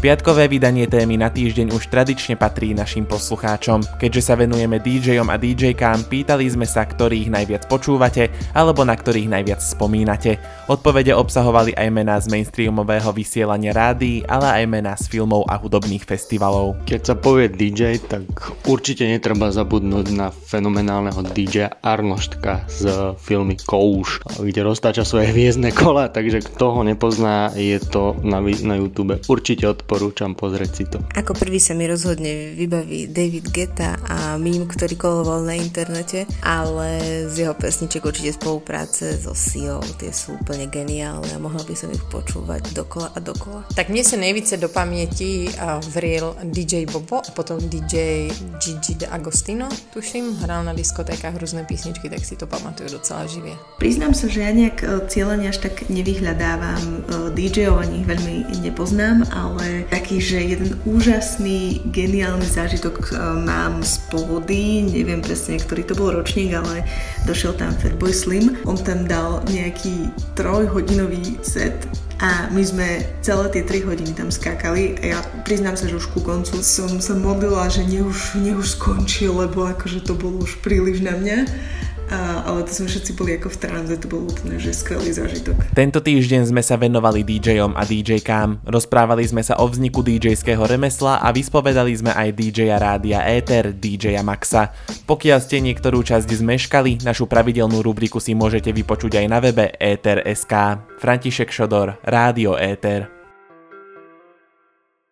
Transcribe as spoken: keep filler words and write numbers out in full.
Piatkové vydanie témy na týždeň už tradične patrí našim poslucháčom. Keďže sa venujeme dý džejom a dý džejkám, pýtali sme sa, ktorých najviac počúvate alebo na ktorých najviac spomínate. Odpovede obsahovali aj mená z mainstreamového vysielania rádií, ale aj mená z filmov a hudobných festivalov. Keď sa povie dý džej, tak určite netreba zabudnúť na fenomenálneho dý džeja Arnoštka z filmy Kouš, kde roztáča svoje hviezdne kola, takže kto ho nepozná, je to na, na YouTube. Určite odporúčam pozrieť si to. Ako prvý sa mi rozhodne vybaví David Guetta a mím, ktorý koloval na internete, ale z jeho pesniček určite spolupráce so Siou, tie sú úplne geniálne a mohla by som ich počúvať dokola a dokola. Tak mne sa nejvíce do pamäti uh, vril dý džej Bobo a potom dý džej Gigi D'Agostino, tuším, hral na diskotékach rôzne písničky, tak si to pamatujú docela živie. Priznám sa, že ja nejak cieľene až tak nevyhľadávam dý džejov, ani ich veľmi nepoznám, ale taký, že jeden úžasný, geniálny zážitok mám z Pohody, neviem presne, ktorý to bol ročník, ale došiel tam Fatboy Slim, on tam dal nejaký trojhodinový set a my sme celé tie tri hodiny tam skákali a ja priznám sa, že už ku koncu som sa modlila, že nech už, nech už skončil, lebo akože to bolo už príliš na mňa. A, ale to sme všetci boli ako v tranze, to bol úplne že skvelý zážitok. Tento týždeň sme sa venovali dý džejom a dý džejkám. Rozprávali sme sa o vzniku dý džejského remesla a vyspovedali sme aj dý džeja rádia Éter, dý džeja Maxa. Pokiaľ ste niektorú časť zmeškali, našu pravidelnú rubriku si môžete vypočuť aj na webe éter bodka es ká. František Šodor, Rádio Éter.